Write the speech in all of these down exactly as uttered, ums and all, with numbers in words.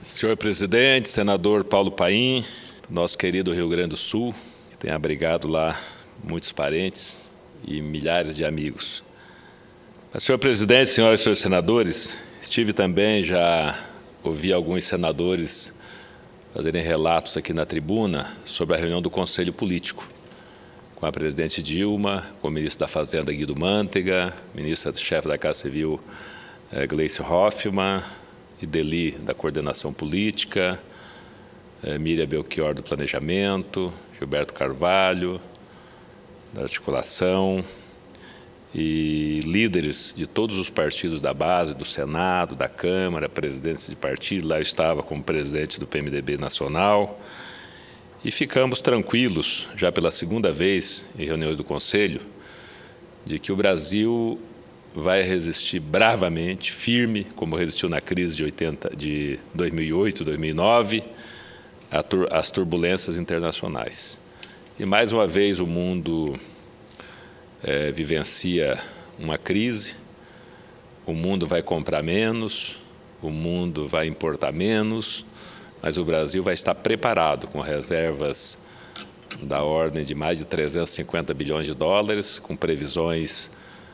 Senhor presidente, senador Paulo Paim, nosso querido Rio Grande do Sul, que tem abrigado lá muitos parentes e milhares de amigos. Mas, senhor presidente, senhoras e senhores senadores, estive também, já ouvi alguns senadores fazerem relatos aqui na tribuna sobre a reunião do Conselho Político, com a presidente Dilma, com o ministro da Fazenda Guido Mantega, ministra-chefe da Casa Civil eh, Gleice Hoffmann, Ideli da Coordenação Política, eh, Miriam Belchior do Planejamento, Gilberto Carvalho da Articulação e líderes de todos os partidos da base, do Senado, da Câmara, presidentes de partido. Lá eu estava como presidente do P M D B nacional e ficamos tranquilos, já pela segunda vez em reuniões do Conselho, de que o Brasil vai resistir bravamente, firme, como resistiu na crise de, oitenta, de dois mil e oito, dois mil e nove, às turbulências internacionais. E mais uma vez o mundo é, vivencia uma crise, o mundo vai comprar menos, o mundo vai importar menos, mas o Brasil vai estar preparado com reservas da ordem de mais de trezentos e cinquenta bilhões de dólares, com previsões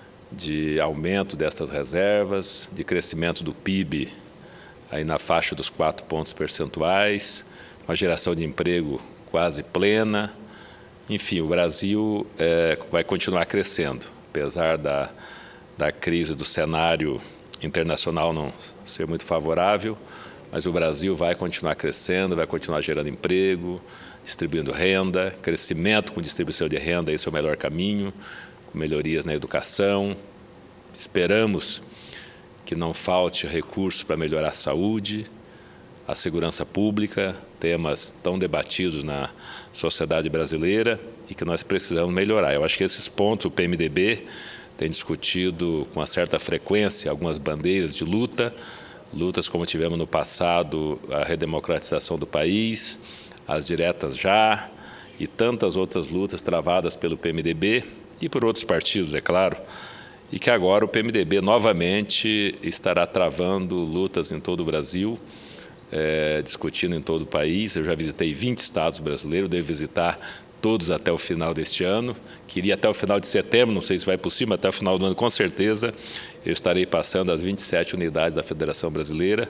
de aumento destas reservas, de crescimento do P I B aí na faixa dos quatro pontos percentuais, uma geração de emprego quase plena. Enfim, o Brasil é, vai continuar crescendo, apesar da, da crise do cenário internacional não ser muito favorável, mas o Brasil vai continuar crescendo, vai continuar gerando emprego, distribuindo renda, crescimento com distribuição de renda, esse é o melhor caminho, melhorias na educação. Esperamos que não falte recurso para melhorar a saúde, a segurança pública, temas tão debatidos na sociedade brasileira e que nós precisamos melhorar. Eu acho que esses pontos o P M D B tem discutido com uma certa frequência algumas bandeiras de luta, lutas como tivemos no passado, a redemocratização do país, as diretas já e tantas outras lutas travadas pelo P M D B, e por outros partidos, é claro, e que agora o P M D B novamente estará travando lutas em todo o Brasil, é, discutindo em todo o país. Eu já visitei vinte estados brasileiros, devo visitar todos até o final deste ano. Queria até o final de setembro, não sei se vai possível, mas até o final do ano, com certeza, eu estarei passando as vinte e sete unidades da Federação Brasileira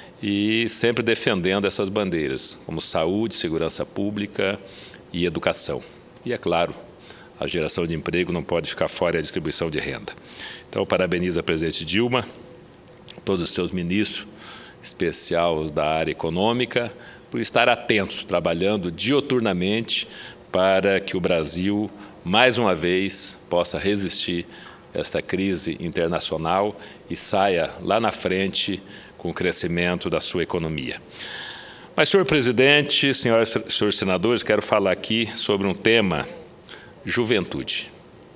e sempre defendendo essas bandeiras, como saúde, segurança pública e educação. E, é claro, a geração de emprego não pode ficar fora da distribuição de renda. Então, parabenizo a presidente Dilma, todos os seus ministros, especiais da área econômica, por estar atentos, trabalhando dioturnamente para que o Brasil, mais uma vez, possa resistir a esta crise internacional e saia lá na frente com o crescimento da sua economia. Mas, senhor presidente, senhoras e senhores senadores, quero falar aqui sobre um tema: juventude.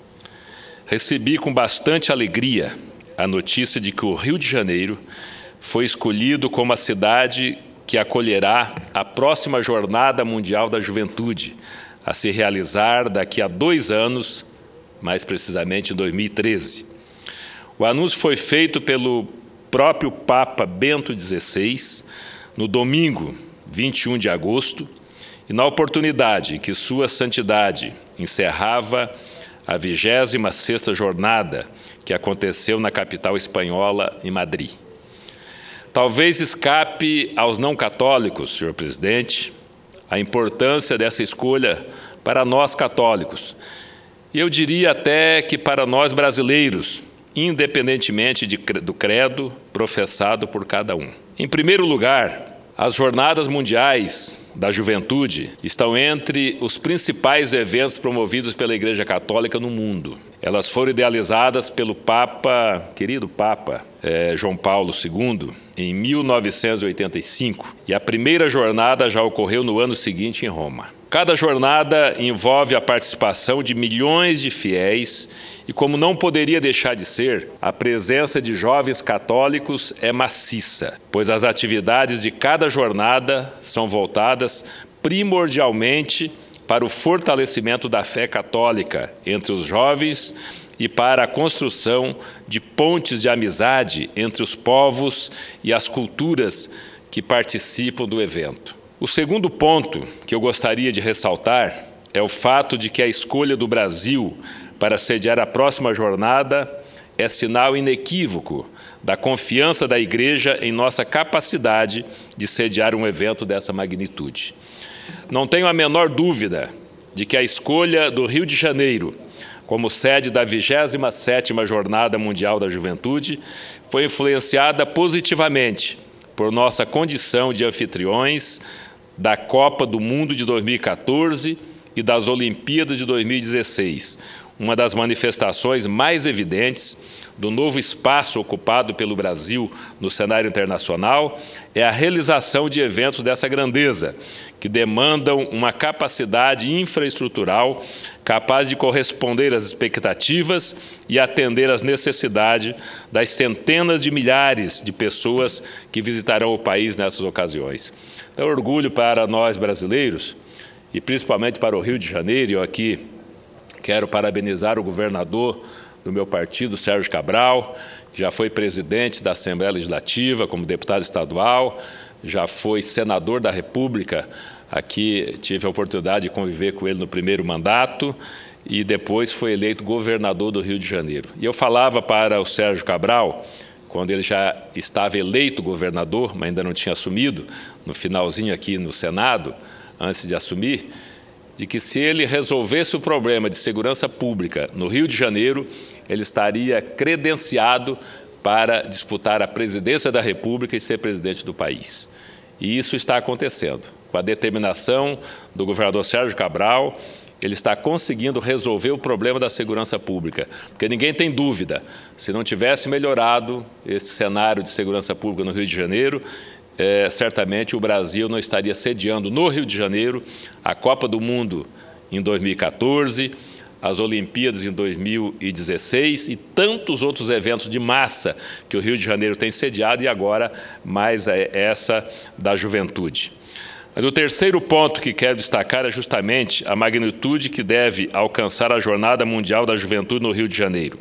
Recebi com bastante alegria a notícia de que o Rio de Janeiro foi escolhido como a cidade que acolherá a próxima Jornada Mundial da Juventude, a se realizar daqui a dois anos, mais precisamente em dois mil e treze. O anúncio foi feito pelo próprio Papa Bento dezesseis, no domingo, vinte e um de agosto, e na oportunidade em que Sua Santidade encerrava a vigésima sexta jornada que aconteceu na capital espanhola, em Madrid. Talvez escape aos não católicos, senhor presidente, a importância dessa escolha para nós católicos. E eu diria até que para nós brasileiros, independentemente de, do credo professado por cada um. Em primeiro lugar, as Jornadas Mundiais da Juventude estão entre os principais eventos promovidos pela Igreja Católica no mundo. Elas foram idealizadas pelo Papa, querido Papa eh, João Paulo segundo, em mil novecentos e oitenta e cinco, e a primeira jornada já ocorreu no ano seguinte em Roma. Cada jornada envolve a participação de milhões de fiéis e, como não poderia deixar de ser, a presença de jovens católicos é maciça, pois as atividades de cada jornada são voltadas primordialmente para o fortalecimento da fé católica entre os jovens e para a construção de pontes de amizade entre os povos e as culturas que participam do evento. O segundo ponto que eu gostaria de ressaltar é o fato de que a escolha do Brasil para sediar a próxima jornada é sinal inequívoco da confiança da Igreja em nossa capacidade de sediar um evento dessa magnitude. Não tenho a menor dúvida de que a escolha do Rio de Janeiro como sede da vigésima sétima Jornada Mundial da Juventude foi influenciada positivamente por nossa condição de anfitriões da Copa do Mundo de dois mil e quatorze e das Olimpíadas de dois mil e dezesseis, uma das manifestações mais evidentes do novo espaço ocupado pelo Brasil no cenário internacional é a realização de eventos dessa grandeza, que demandam uma capacidade infraestrutural capaz de corresponder às expectativas e atender às necessidades das centenas de milhares de pessoas que visitarão o país nessas ocasiões. Então, orgulho para nós brasileiros, e principalmente para o Rio de Janeiro. Eu aqui quero parabenizar o governador do meu partido, Sérgio Cabral, que já foi presidente da Assembleia Legislativa como deputado estadual, já foi senador da República, aqui tive a oportunidade de conviver com ele no primeiro mandato, e depois foi eleito governador do Rio de Janeiro. E eu falava para o Sérgio Cabral, quando ele já estava eleito governador, mas ainda não tinha assumido, no finalzinho aqui no Senado, antes de assumir, de que se ele resolvesse o problema de segurança pública no Rio de Janeiro, ele estaria credenciado para disputar a presidência da República e ser presidente do país. E isso está acontecendo. Com a determinação do governador Sérgio Cabral, ele está conseguindo resolver o problema da segurança pública. Porque ninguém tem dúvida, se não tivesse melhorado esse cenário de segurança pública no Rio de Janeiro, É, certamente o Brasil não estaria sediando no Rio de Janeiro a Copa do Mundo em dois mil e quatorze, as Olimpíadas em dois mil e dezesseis e tantos outros eventos de massa que o Rio de Janeiro tem sediado, e agora mais essa da juventude. Mas o terceiro ponto que quero destacar é justamente a magnitude que deve alcançar a Jornada Mundial da Juventude no Rio de Janeiro.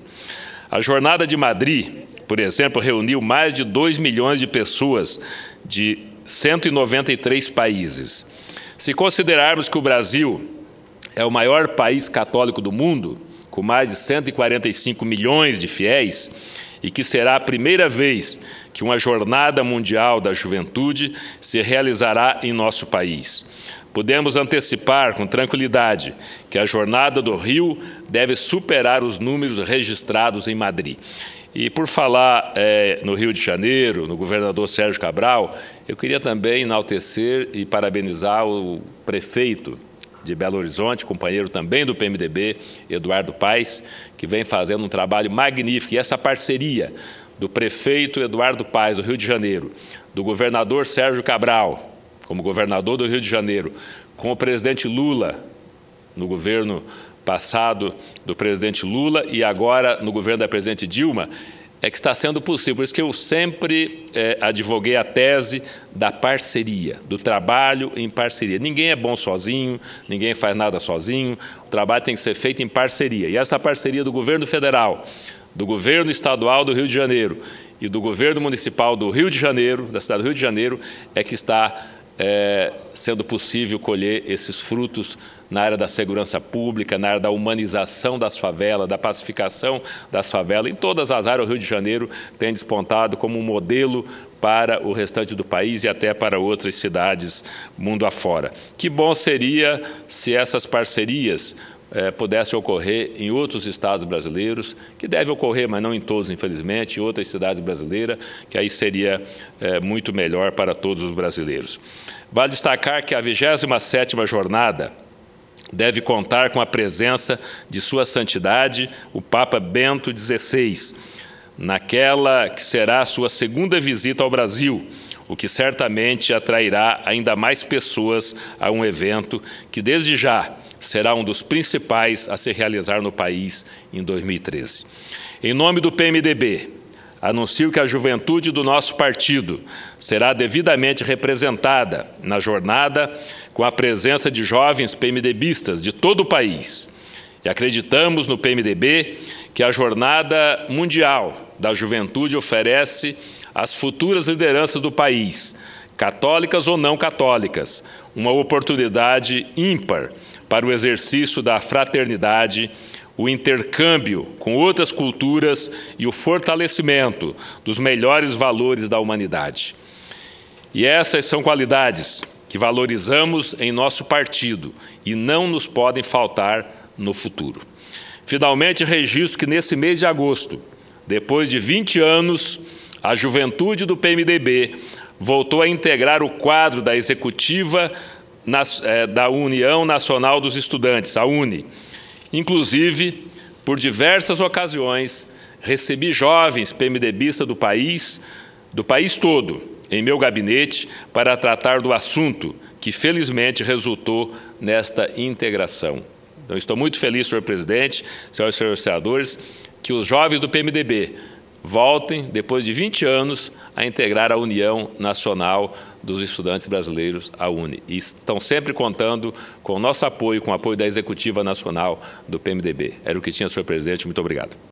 A Jornada de Madrid, por exemplo, reuniu mais de dois milhões de pessoas de cento e noventa e três países. Se considerarmos que o Brasil é o maior país católico do mundo, com mais de cento e quarenta e cinco milhões de fiéis, e que será a primeira vez que uma Jornada Mundial da Juventude se realizará em nosso país, podemos antecipar com tranquilidade que a Jornada do Rio deve superar os números registrados em Madrid. E por falar é, no Rio de Janeiro, no governador Sérgio Cabral, eu queria também enaltecer e parabenizar o prefeito de Belo Horizonte, companheiro também do P M D B, Eduardo Paes, que vem fazendo um trabalho magnífico. E essa parceria do prefeito Eduardo Paes, do Rio de Janeiro, do governador Sérgio Cabral, como governador do Rio de Janeiro, com o presidente Lula, no governo passado do presidente Lula e agora no governo da presidente Dilma, é que está sendo possível. Por isso que eu sempre é, advoguei a tese da parceria, do trabalho em parceria. Ninguém é bom sozinho, ninguém faz nada sozinho, o trabalho tem que ser feito em parceria. E essa parceria do governo federal, do governo estadual do Rio de Janeiro e do governo municipal do Rio de Janeiro, da cidade do Rio de Janeiro, é que está É, sendo possível colher esses frutos na área da segurança pública, na área da humanização das favelas, da pacificação das favelas. Em todas as áreas, o Rio de Janeiro tem despontado como um modelo para o restante do país e até para outras cidades mundo afora. Que bom seria se essas parcerias É, pudesse ocorrer em outros estados brasileiros, que deve ocorrer, mas não em todos, infelizmente, em outras cidades brasileiras, que aí seria é, muito melhor para todos os brasileiros. Vale destacar que a vigésima sétima jornada deve contar com a presença de Sua Santidade, o Papa Bento dezesseis, naquela que será a sua segunda visita ao Brasil, o que certamente atrairá ainda mais pessoas a um evento que, desde já, será um dos principais a se realizar no país em dois mil e treze. Em nome do P M D B, anuncio que a juventude do nosso partido será devidamente representada na jornada com a presença de jovens PMDBistas de todo o país. E acreditamos no P M D B que a Jornada Mundial da Juventude oferece às futuras lideranças do país católicas ou não católicas, uma oportunidade ímpar para o exercício da fraternidade, o intercâmbio com outras culturas e o fortalecimento dos melhores valores da humanidade. E essas são qualidades que valorizamos em nosso partido e não nos podem faltar no futuro. Finalmente, registro que nesse mês de agosto, depois de vinte anos, a juventude do P M D B voltou a integrar o quadro da executiva da União Nacional dos Estudantes, a UNE. Inclusive, por diversas ocasiões, recebi jovens PMDBistas do país, do país todo, em meu gabinete, para tratar do assunto que, felizmente, resultou nesta integração. Então, estou muito feliz, senhor presidente, senhoras e senhores senadores, que os jovens do P M D B voltem, depois de vinte anos, a integrar a União Nacional dos Estudantes Brasileiros, a UNE. E estão sempre contando com o nosso apoio, com o apoio da Executiva Nacional do P M D B. Era o que tinha, senhor presidente. Muito obrigado.